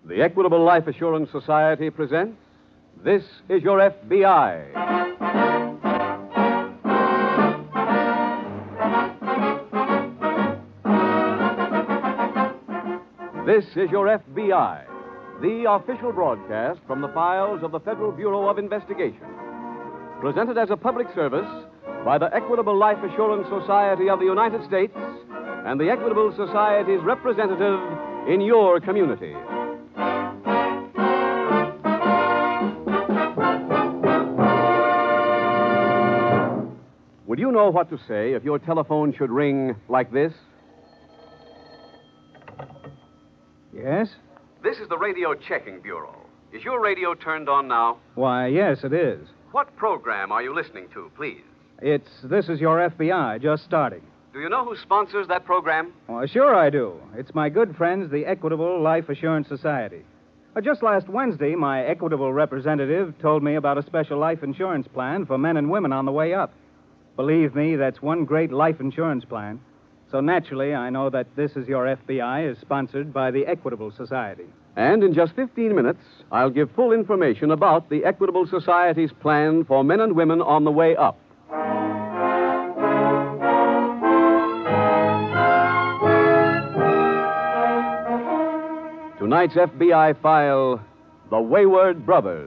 The Equitable Life Assurance Society presents This Is Your FBI. This is Your FBI, the official broadcast from the files of the Federal Bureau of Investigation. Presented as a public service by the Equitable Life Assurance Society of the United States and the Equitable Society's representative in your community. Would you know what to say if your telephone should ring like this? Yes? This is the Radio Checking Bureau. Is your radio turned on now? Why, yes, it is. What program are you listening to, please? It's This Is Your FBI, just starting. Do you know who sponsors that program? Well, sure I do. It's my good friends, the Equitable Life Assurance Society. Just last Wednesday, my Equitable representative told me about a special life insurance plan for men and women on the way up. Believe me, that's one great life insurance plan. So naturally, I know that This Is Your FBI is sponsored by the Equitable Society. And in just 15 minutes, I'll give full information about the Equitable Society's plan for men and women on the way up. Tonight's FBI file, The Wayward Brothers.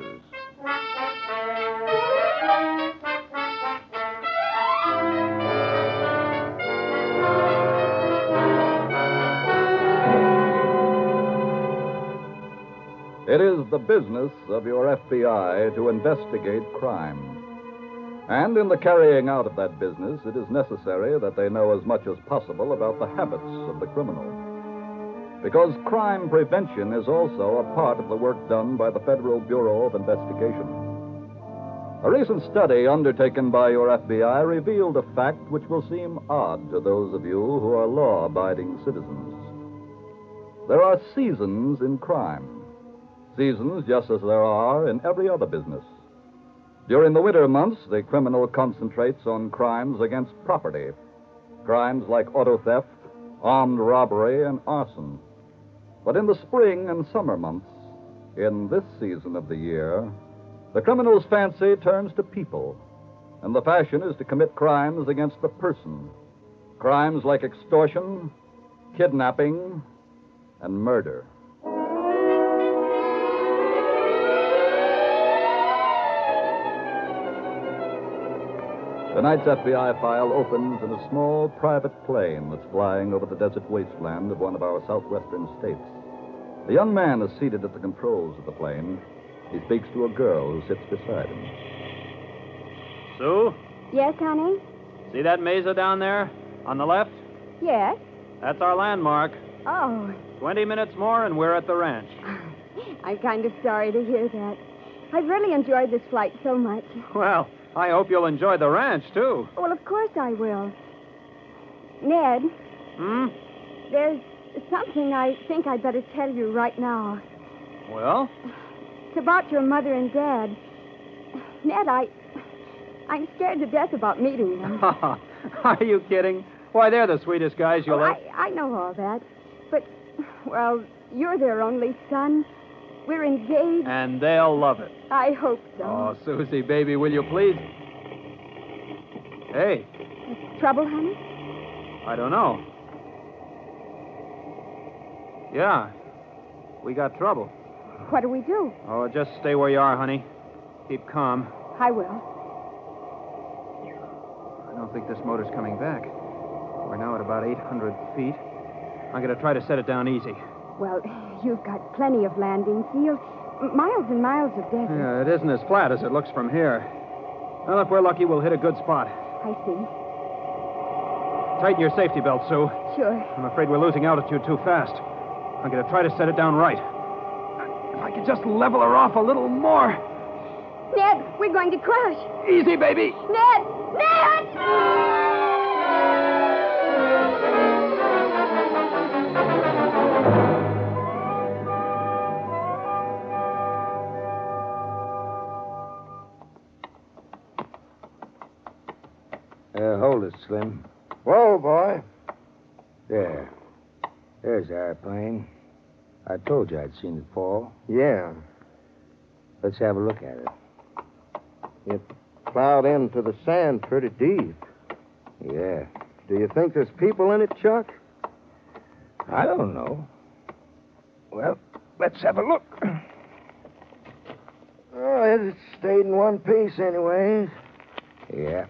It is the business of your FBI to investigate crime. And in the carrying out of that business, it is necessary that they know as much as possible about the habits of the criminal. Because crime prevention is also a part of the work done by the Federal Bureau of Investigation. A recent study undertaken by your FBI revealed a fact which will seem odd to those of you who are law-abiding citizens. There are seasons in crime. Seasons just as there are in every other business. During the winter months, the criminal concentrates on crimes against property. Crimes like auto theft, armed robbery, and arson. But in the spring and summer months, in this season of the year, the criminal's fancy turns to people, and the fashion is to commit crimes against the person. Crimes like extortion, kidnapping, and murder. Tonight's FBI file opens in a small private plane that's flying over the desert wasteland of one of our southwestern states. A young man is seated at the controls of the plane. He speaks to a girl who sits beside him. Sue, Yes, honey? see that mesa down there on the left? Yes. That's our landmark. Oh, 20 minutes more and we're at the ranch. I'm kind of sorry to hear that. I've really enjoyed this flight so much. Well, I hope you'll enjoy the ranch, too. Well, of course I will. Ned, there's something I think I'd better tell you right now. Well? It's about your mother and Dad. Ned, I'm scared to death about meeting them. Are you kidding? Why, they're the sweetest guys you'll ever... I know all that. But, well, you're their only son. We're engaged. And they'll love it. I hope so. Oh, Susie, baby, will you please? Hey, Trouble, honey? I don't know. Yeah, we got trouble. What do we do? Oh, just stay where you are, honey. Keep calm. I will. I don't think this motor's coming back. We're now at about 800 feet. I'm going to try to set it down easy. Well, you've got plenty of landing field. Miles and miles of desert. Yeah, it isn't as flat as it looks from here. Well, if we're lucky, we'll hit a good spot. I see. Tighten your safety belt, Sue. Sure. I'm afraid we're losing altitude too fast. I'm going to try to set it down right. If I could just level her off a little more. Ned, we're going to crash. Easy, baby. Ned! Ned! Hold it, Slim. Whoa, boy. There. There's our plane. I told you I'd seen it fall. Yeah. Let's have a look at it. It plowed into the sand pretty deep. Yeah. Do you think there's people in it, Chuck? I don't know. Well, let's have a look. Oh, it stayed in one piece anyway. Yeah.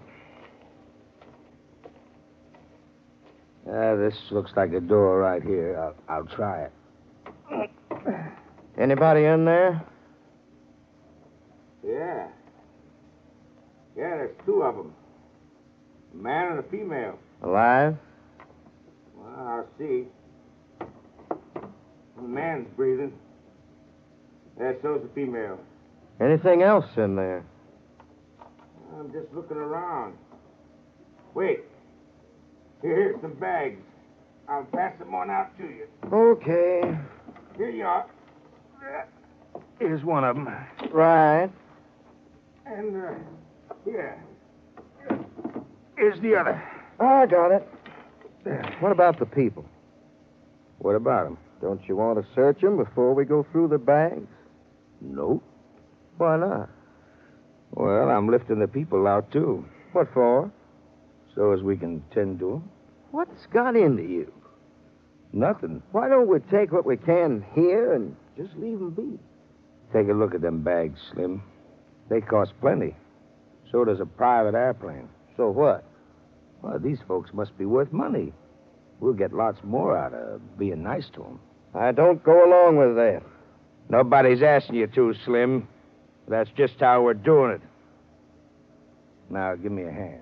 This looks like a door right here. I'll try it. Anybody in there? Yeah. Yeah, there's two of them. A man and a female. Alive? Well, I'll see. The man's breathing. So's the female. Anything else in there? I'm just looking around. Wait. Here's some bags. I'll pass them on out to you. Okay. Here you are. Here's one of them. Right. And, here. Here's the other. I got it. What about the people? What about them? Don't you want to search them before we go through the bags? Nope. Why not? Well, I'm lifting the people out, too. What for? So as we can tend to them. What's got into you? Nothing. Why don't we take what we can here and just leave them be? Take a look at them bags, Slim. They cost plenty. So does a private airplane. So what? Well, these folks must be worth money. We'll get lots more out of being nice to them. I don't go along with that. Nobody's asking you to, Slim. That's just how we're doing it. Now, give me a hand.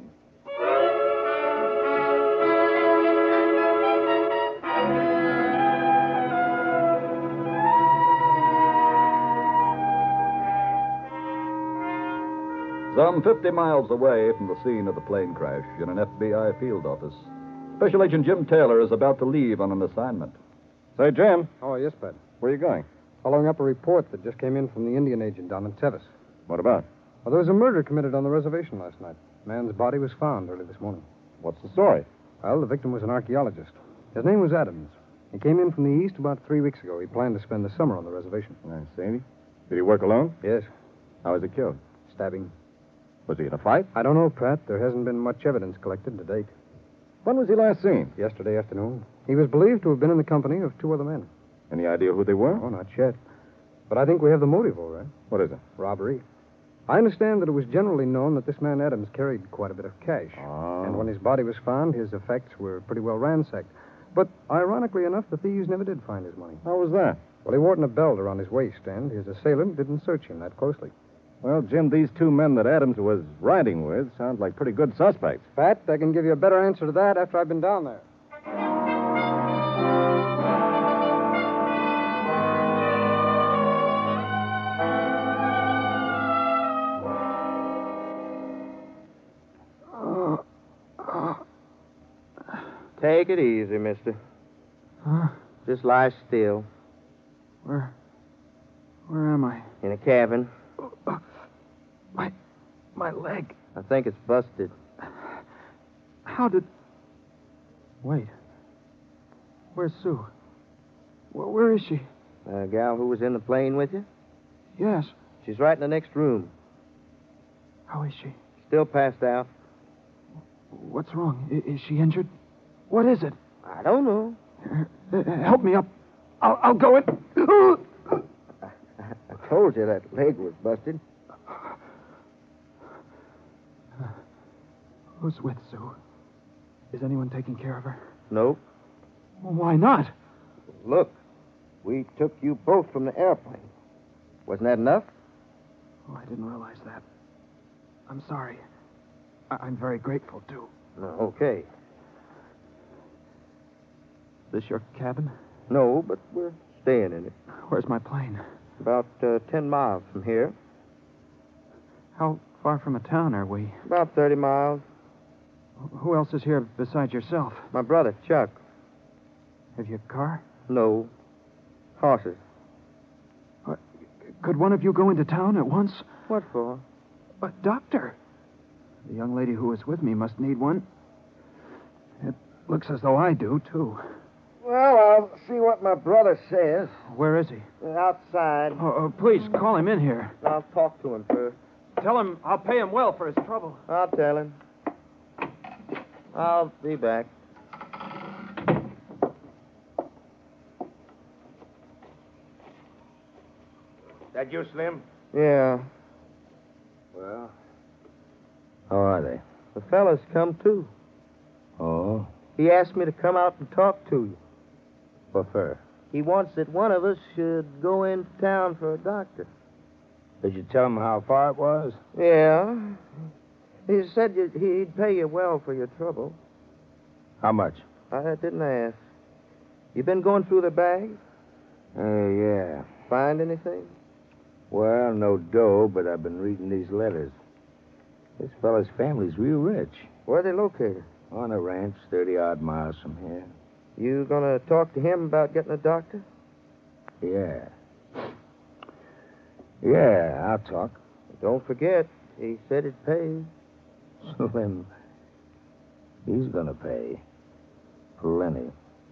Some 50 miles away from the scene of the plane crash in an FBI field office, Special Agent Jim Taylor is about to leave on an assignment. Say, Jim. Oh, yes, Bud. Where are you going? Following up a report that just came in from the Indian agent down in Tevis. What about? Well, there was a murder committed on the reservation last night. A man's body was found early this morning. What's the story? Well, the victim was an archaeologist. His name was Adams. He came in from the east about 3 weeks ago. He planned to spend the summer on the reservation. I see. Did he work alone? Yes. How was he killed? Stabbing. Was he in a fight? I don't know, Pratt. There hasn't been much evidence collected to date. When was he last seen? Yesterday afternoon. He was believed to have been in the company of 2 other men. Any idea who they were? Oh, not yet. But I think we have the motive, all right. What is it? Robbery. I understand that it was generally known that this man Adams carried quite a bit of cash. Oh. And when his body was found, his effects were pretty well ransacked. But ironically enough, the thieves never did find his money. How was that? Well, he wore a belt around his waist, and his assailant didn't search him that closely. Well, Jim, these 2 men that Adams was riding with sound like pretty good suspects. Pat, I can give you a better answer to that after I've been down there. Take it easy, mister. Huh? Just lie still. Where am I? In a cabin. My leg. I think it's busted. How did... Wait. Where's Sue? Where is she? The gal who was in the plane with you? Yes. She's right in the next room. How is she? Still passed out. What's wrong? Is she injured? What is it? I don't know. Help me up. I'll go in. I told you that leg was busted. Who's with Sue? Is anyone taking care of her? Nope. Well, why not? Look, we took you both from the airplane. Wasn't that enough? Oh, I didn't realize that. I'm sorry. I'm very grateful, too. No, okay. Is this your cabin? No, but we're staying in it. Where's my plane? About 10 miles from here. How far from a town are we? About 30 miles. Who else is here besides yourself? My brother, Chuck. Have you a car? No. Horses. Could one of you go into town at once? What for? A doctor. The young lady who was with me must need one. It looks as though I do, too. Well, I'll see what my brother says. Where is he? Outside. Please, call him in here. I'll talk to him first. Tell him I'll pay him well for his trouble. I'll tell him. I'll be back. That you, Slim? Yeah. Well, how are they? The fella's come too. Oh? He asked me to come out and talk to you. What for? He wants that one of us should go into town for a doctor. Did you tell him how far it was? Yeah. He said he'd pay you well for your trouble. How much? I didn't ask. You been going through the bag? Yeah. Find anything? Well, no dough, but I've been reading these letters. This fella's family's real rich. Where are they located? On a ranch 30-odd miles from here. You gonna talk to him about getting a doctor? Yeah. Yeah, I'll talk. Don't forget, he said he'd pay. Slim, he's gonna pay. Plenty.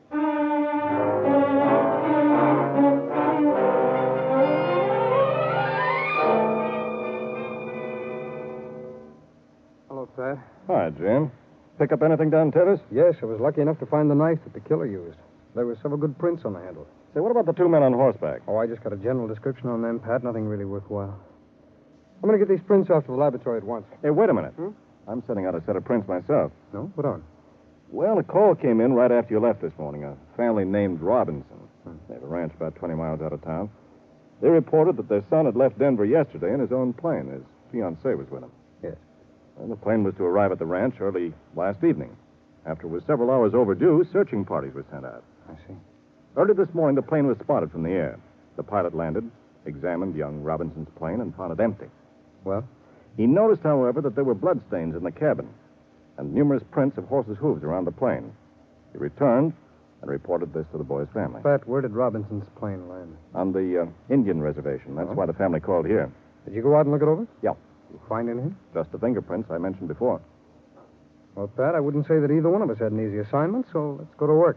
Hello, Pat. Hi, Jim. Pick up anything down Terrace? Yes, I was lucky enough to find the knife that the killer used. There were several good prints on the handle. Say, what about the two men on horseback? Oh, I just got a general description on them, Pat. Nothing really worthwhile. I'm going to get these prints off to the laboratory at once. Hey, wait a minute. I'm sending out a set of prints myself. No? What on? Well, a call came in right after you left this morning. A family named Robinson. They have a ranch about 20 miles out of town. They reported that their son had left Denver yesterday in his own plane. His fiancée was with him. Yes. And the plane was to arrive at the ranch early last evening. After it was several hours overdue, searching parties were sent out. I see. Early this morning, the plane was spotted from the air. The pilot landed, examined young Robinson's plane, and found it empty. Well? He noticed, however, that there were bloodstains in the cabin and numerous prints of horses' hooves around the plane. He returned and reported this to the boy's family. Pat, where did Robinson's plane land? On the Indian reservation. That's why the family called here. Did you go out and look it over? Yeah. You find anything? Just the fingerprints I mentioned before. Well, Pat, I wouldn't say that either one of us had an easy assignment, so let's go to work.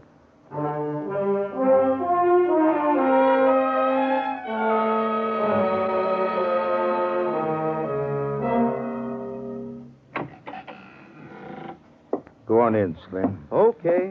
Go on in, Slim. Okay.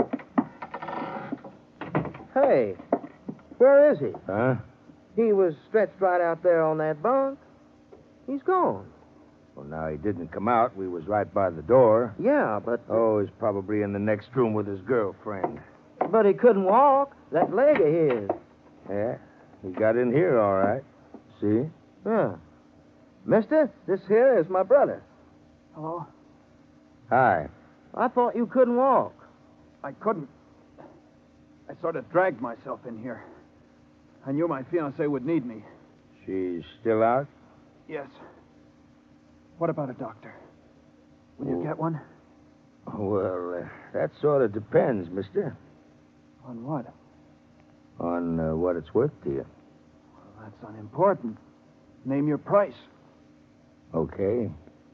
Hey, where is he? Huh? He was stretched right out there on that bunk. He's gone. Well, now, he didn't come out. We was right by the door. Yeah, but... Oh, he's probably in the next room with his girlfriend. But he couldn't walk. That leg of his. Yeah, he got in here all right. See? Huh. Mister, this here is my brother. Hello? Hi. I thought you couldn't walk. I couldn't. I sort of dragged myself in here. I knew my fiancée would need me. She's still out? Yes. What about a doctor? Will you get one? Well, that sort of depends, mister. On what? On what it's worth to you. Well, that's unimportant. Name your price. Okay.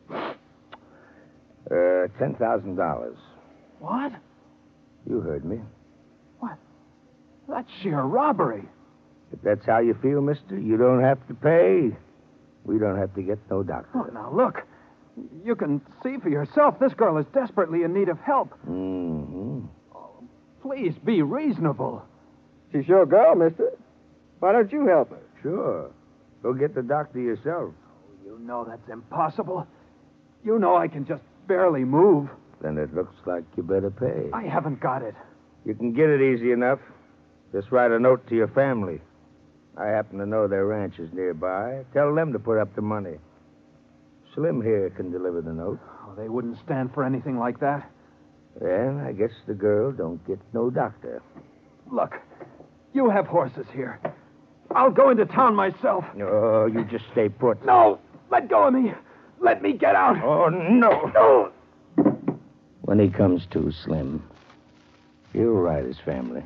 $10,000. What? You heard me. What? That's sheer robbery. If that's how you feel, mister, you don't have to pay. We don't have to get no doctor. Oh, now, look. You can see for yourself this girl is desperately in need of help. Mm-hmm. Oh, please be reasonable. She's your girl, mister. Why don't you help her? Sure. Go get the doctor yourself. You know that's impossible. You know I can just barely move. Then it looks like you better pay. I haven't got it. You can get it easy enough. Just write a note to your family. I happen to know their ranch is nearby. Tell them to put up the money. Slim here can deliver the note. Oh, they wouldn't stand for anything like that. Then I guess the girl don't get no doctor. Look, you have horses here. I'll go into town myself. Oh, you just stay put. No! Let go of me! Let me get out! Oh, no. No! When he comes to, Slim, he'll write his family.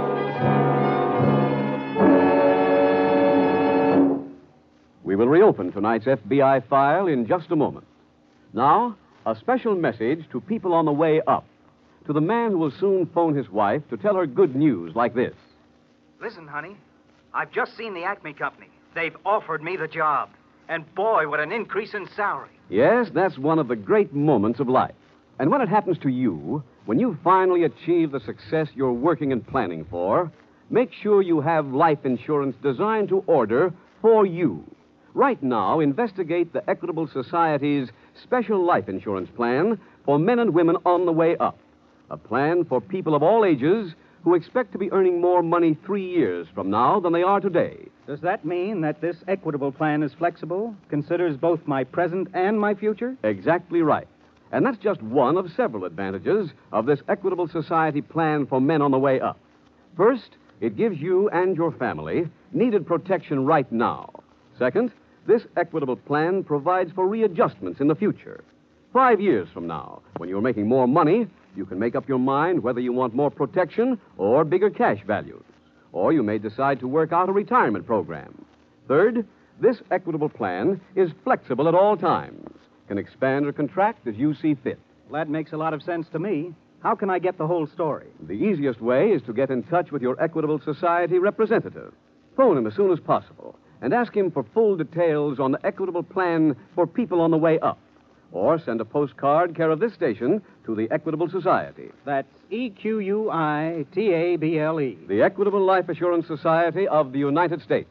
We will reopen begin tonight's FBI file in just a moment. Now, a special message to people on the way up. To the man who will soon phone his wife to tell her good news like this. Listen, honey, I've just seen the Acme Company. They've offered me the job. And boy, what an increase in salary. Yes, that's one of the great moments of life. And when it happens to you, when you finally achieve the success you're working and planning for, make sure you have life insurance designed to order for you. Right now, investigate the Equitable Society's special life insurance plan for men and women on the way up. A plan for people of all ages who expect to be earning more money 3 years from now than they are today. Does that mean that this Equitable plan is flexible, considers both my present and my future? Exactly right. And that's just one of several advantages of this Equitable Society plan for men on the way up. First, it gives you and your family needed protection right now. Second, this Equitable plan provides for readjustments in the future. 5 years from now, when you're making more money, you can make up your mind whether you want more protection or bigger cash values. Or you may decide to work out a retirement program. Third, this Equitable plan is flexible at all times, can expand or contract as you see fit. That makes a lot of sense to me. How can I get the whole story? The easiest way is to get in touch with your Equitable Society representative. Phone him as soon as possible and ask him for full details on the Equitable plan for people on the way up. Or send a postcard care of this station to the Equitable Society. That's Equitable. The Equitable Life Assurance Society of the United States.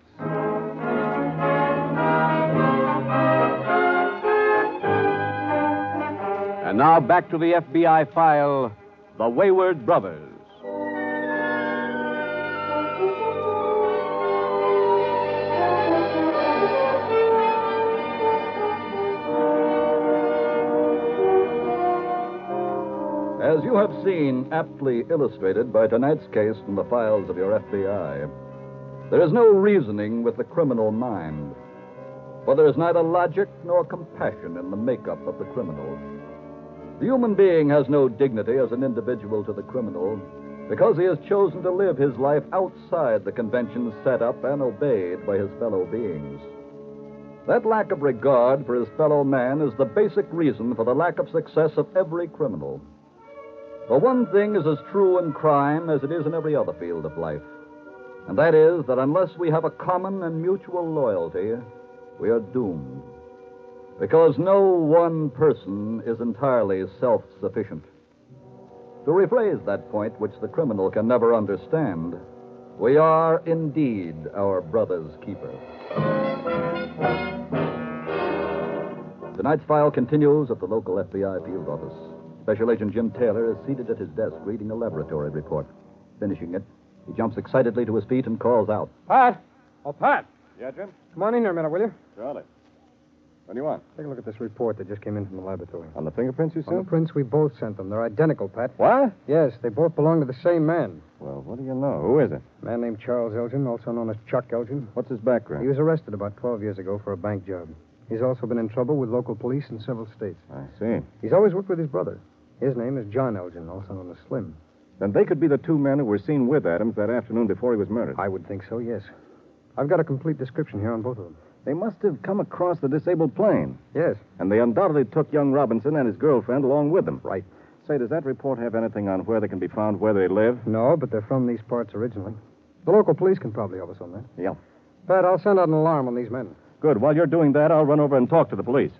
And now back to the FBI file, The Wayward Brothers. As you have seen aptly illustrated by tonight's case from the files of your FBI, there is no reasoning with the criminal mind. For there is neither logic nor compassion in the makeup of the criminal. The human being has no dignity as an individual to the criminal because he has chosen to live his life outside the conventions set up and obeyed by his fellow beings. That lack of regard for his fellow man is the basic reason for the lack of success of every criminal. For one thing is as true in crime as it is in every other field of life, and that is that unless we have a common and mutual loyalty, we are doomed. Because no one person is entirely self-sufficient. To rephrase that point, which the criminal can never understand, we are indeed our brother's keeper. Tonight's file continues at the local FBI field office. Special Agent Jim Taylor is seated at his desk reading a laboratory report. Finishing it, he jumps excitedly to his feet and calls out. Pat! Oh, Pat! Yeah, Jim? Come on in here a minute, will you? Charlie. What do you want? Take a look at this report that just came in from the laboratory. On the fingerprints you On the sent? prints, we both sent them. They're identical, Pat. What? Yes, they both belong to the same man. Well, what do you know? Who is it? A man named Charles Elgin, also known as Chuck Elgin. What's his background? He was arrested about 12 years ago for a bank job. He's also been in trouble with local police in several states. I see. He's always worked with his brother. His name is John Elgin, also known as Slim. Then they could be the two men who were seen with Adams that afternoon before he was murdered. I would think so, yes. I've got a complete description here on both of them. They must have come across the disabled plane. Yes. And they undoubtedly took young Robinson and his girlfriend along with them. Right. Say, does that report have anything on where they can be found, where they live? No, but they're from these parts originally. The local police can probably help us on that. Yeah. Pat, I'll send out an alarm on these men. Good. While you're doing that, I'll run over and talk to the police.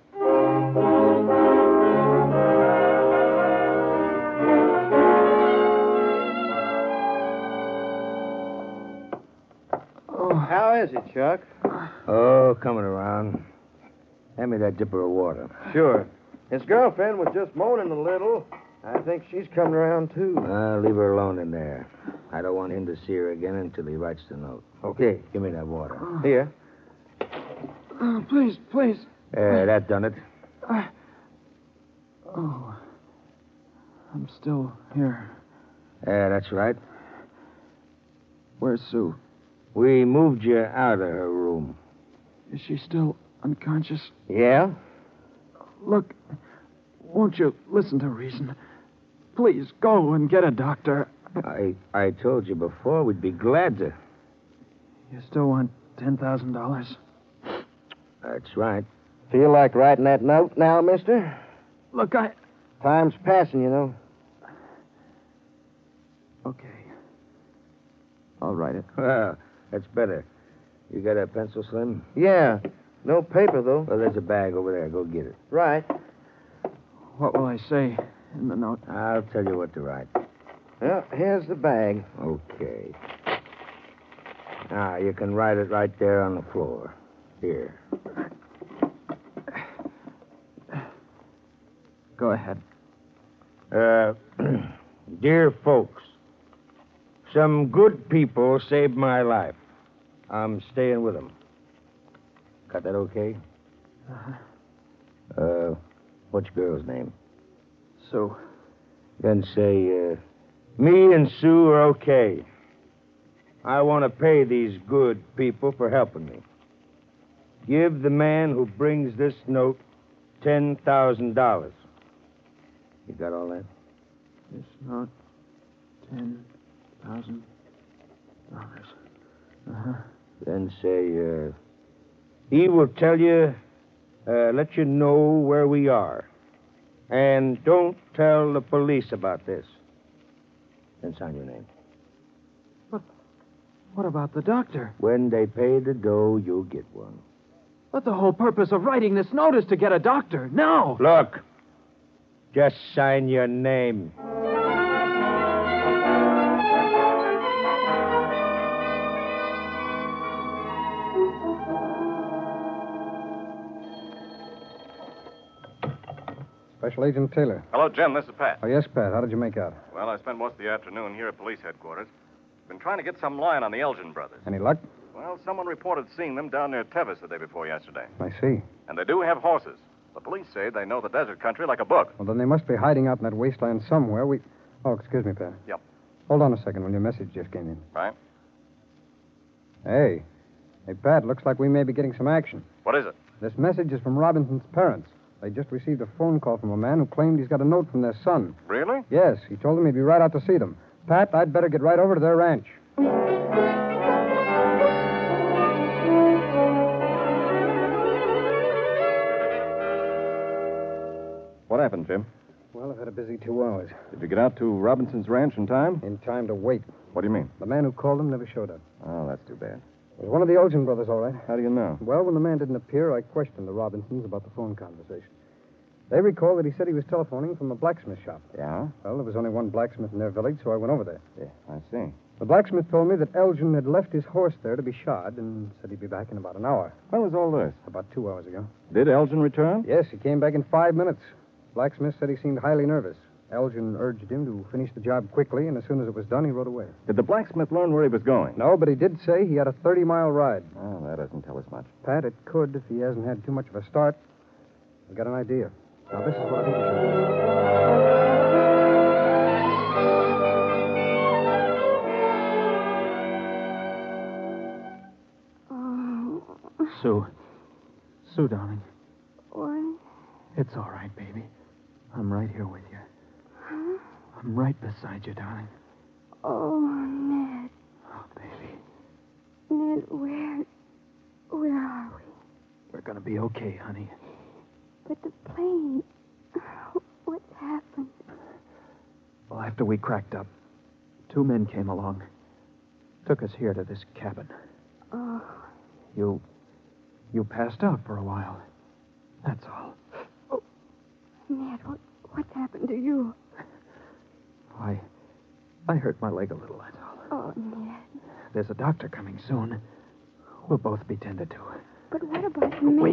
How is it, Chuck? Oh, coming around. Hand me that dipper of water. Sure. His girlfriend was just moaning a little. I think she's coming around, too. Leave her alone in there. I don't want him to see her again until he writes the note. Okay. Give me that water. Here. Please, please. That done it. Oh. I'm still here. That's right. Where's Sue? We moved you out of her room. Is she still unconscious? Yeah? Look, won't you listen to reason? Please, go and get a doctor. I told you before we'd be glad to. You still want $10,000? That's right. Feel like writing that note now, mister? Look, Time's passing, you know. Okay. I'll write it. Well, that's better. You got a pencil, Slim? Yeah. No paper, though. Well, there's a bag over there. Go get it. Right. What will I say in the note? I'll tell you what to write. Well, here's the bag. Okay. Now, you can write it right there on the floor. Here. Go ahead. Dear folks, some good people saved my life. I'm staying with them. Got that okay? What's your girl's name? Sue. Then say, me and Sue are okay. I want to pay these good people for helping me. Give the man who brings this note $10,000. You got all that? This note, $10,000. Then say, he will tell you, let you know where we are. And don't tell the police about this. Then sign your name. But what about the doctor? When they pay the dough, you'll get one. But the whole purpose of writing this note is to get a doctor. Now! Look, just sign your name. Special Agent Taylor. Hello, Jim. This is Pat. Oh, yes, Pat. How did you make out? Well, I spent most of the afternoon here at police headquarters. Been trying to get some line on the Elgin brothers. Any luck? Well, someone reported seeing them down near Tevis the day before yesterday. I see. And they do have horses. The police say they know the desert country like a book. Well, then they must be hiding out in that wasteland somewhere. Oh, excuse me, Pat. Yep. Hold on a second when your message just came in. Right. Hey, Pat, looks like we may be getting some action. What is it? This message is from Robinson's parents. They just received a phone call from a man who claimed he's got a note from their son. Really? Yes, he told them he'd be right out to see them. Pat, I'd better get right over to their ranch. What happened, Jim? Well, I've had a busy 2 hours. Did you get out to Robinson's ranch in time? In time to wait. What do you mean? The man who called them never showed up. Oh, that's too bad. It was one of the Elgin brothers, all right. How do you know? Well, when the man didn't appear, I questioned the Robinsons about the phone conversation. They recall that he said he was telephoning from a blacksmith shop. Yeah? Well, there was only one blacksmith in their village, so I went over there. Yeah, I see. The blacksmith told me that Elgin had left his horse there to be shod and said he'd be back in about an hour. When was all this? About 2 hours ago. Did Elgin return? Yes, he came back in 5 minutes. Blacksmith said he seemed highly nervous. Elgin urged him to finish the job quickly, and as soon as it was done, he rode away. Did the blacksmith learn where he was going? No, but he did say he had a 30-mile ride. Oh, that doesn't tell us much. Pat, it could if he hasn't had too much of a start. I've got an idea. Now, this is what I think you should do. Sue. Sue, darling. What? It's all right, baby. I'm right here with you. Huh? I'm right beside you, darling. Oh, Ned. Oh, baby. Ned, where are we? We're going to be okay, honey. But the plane. What's happened? Well, after we cracked up, 2 men came along. Took us here to this cabin. Oh. You passed out for a while. That's all. Oh. Ned, what's happened to you? I hurt my leg a little, that's all. Oh, Ned. There's a doctor coming soon. We'll both be tended to. But what about the men? Wait.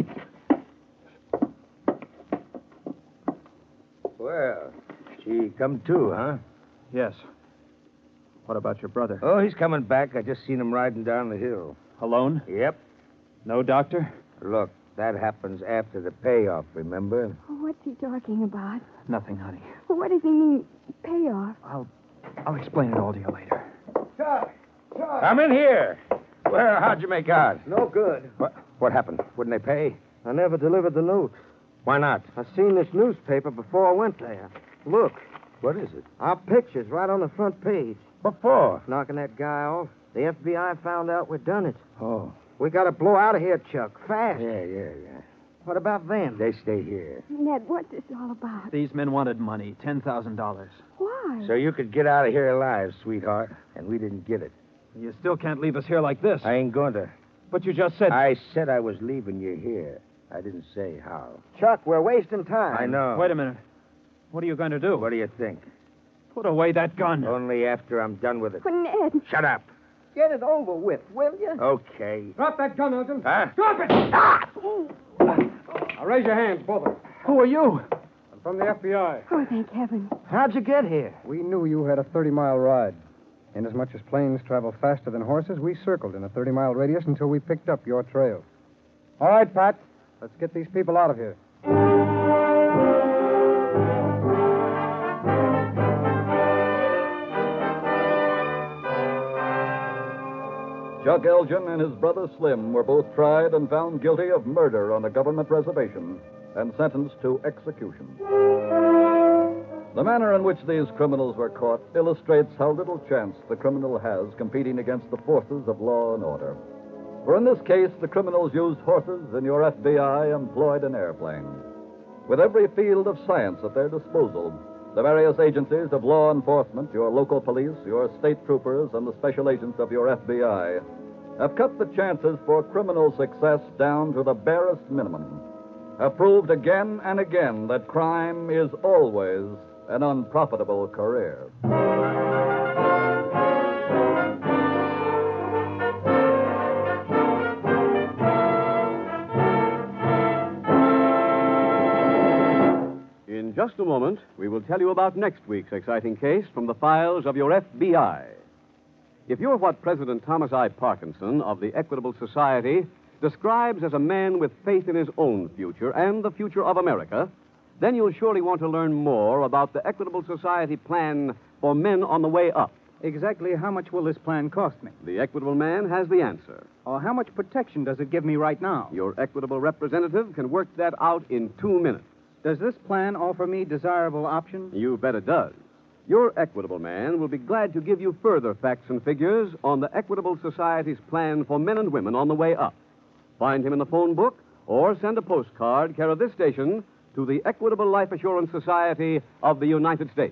Well, she come too, huh? Yes. What about your brother? Oh, he's coming back. I just seen him riding down the hill. Alone? Yep. No doctor? Look, that happens after the payoff, remember? What's he talking about? Nothing, honey. What does he mean, payoff? I'll explain it all to you later. Charlie! Come in here. Well, how'd you make out? No good. What happened? Wouldn't they pay? I never delivered the note. Why not? I seen this newspaper before I went there. Look, What is it? our picture's right on the front page. What for? Knocking that guy off. The FBI found out we'd done it. Oh. We got to blow out of here, Chuck. Fast. Yeah. What about them? They stay here. Ned, what's this all about? These men wanted money, $10,000. Why? So you could get out of here alive, sweetheart, and we didn't get it. You still can't leave us here like this. I ain't going to. But you just said... I said I was leaving you here. I didn't say how. Chuck, we're wasting time. I know. Wait a minute. What are you going to do? What do you think? Put away that gun. Only after I'm done with it. But Ned... Shut up. Get it over with, will you? Okay. Drop that gun, Elgin. Huh? Drop it! Now raise your hands, both of you. Who are you? I'm from the FBI. Oh, thank heaven. How'd you get here? We knew you had a 30-mile ride. Inasmuch as planes travel faster than horses, we circled in a 30-mile radius until we picked up your trail. All right, Pat. Let's get these people out of here. Chuck Elgin and his brother Slim were both tried and found guilty of murder on a government reservation and sentenced to execution. The manner in which these criminals were caught illustrates how little chance the criminal has competing against the forces of law and order. For in this case, the criminals used horses, and your FBI employed an airplane. With every field of science at their disposal, the various agencies of law enforcement, your local police, your state troopers, and the special agents of your FBI have cut the chances for criminal success down to the barest minimum, have proved again and again that crime is always an unprofitable career. In just a moment, we will tell you about next week's exciting case from the files of your FBI. If you're what President Thomas I. Parkinson of the Equitable Society describes as a man with faith in his own future and the future of America, then you'll surely want to learn more about the Equitable Society plan for men on the way up. Exactly how much will this plan cost me? The Equitable man has the answer. Or how much protection does it give me right now? Your Equitable representative can work that out in 2 minutes. Does this plan offer me desirable options? You bet it does. Your Equitable man will be glad to give you further facts and figures on the Equitable Society's plan for men and women on the way up. Find him in the phone book or send a postcard, care of this station, to the Equitable Life Assurance Society of the United States.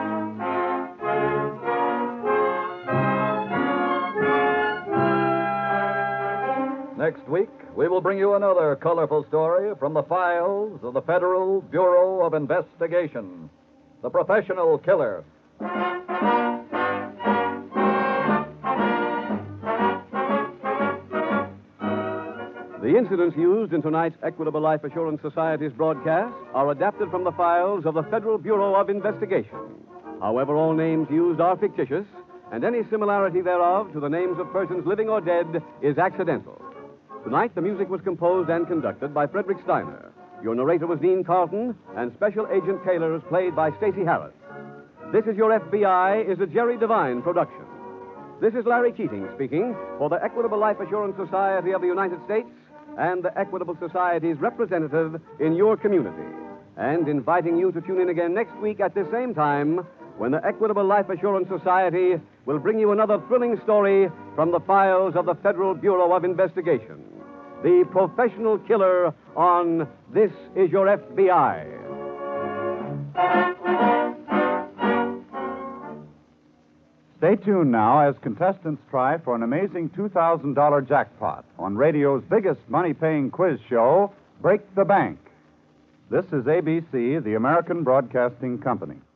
Next week, we will bring you another colorful story from the files of the Federal Bureau of Investigation. The Professional Killer. The incidents used in tonight's Equitable Life Assurance Society's broadcast are adapted from the files of the Federal Bureau of Investigation. However, all names used are fictitious, and any similarity thereof to the names of persons living or dead is accidental. Tonight, the music was composed and conducted by Frederick Steiner. Your narrator was Dean Carlton, and Special Agent Taylor is played by Stacey Harris. This Is Your FBI is a Jerry Devine production. This is Larry Keating speaking for the Equitable Life Assurance Society of the United States and the Equitable Society's representative in your community, and inviting you to tune in again next week at this same time when the Equitable Life Assurance Society will bring you another thrilling story from the files of the Federal Bureau of Investigation. The Professional Killer on This Is Your FBI. Stay tuned now as contestants try for an amazing $2,000 jackpot on radio's biggest money-paying quiz show, Break the Bank. This is ABC, the American Broadcasting Company.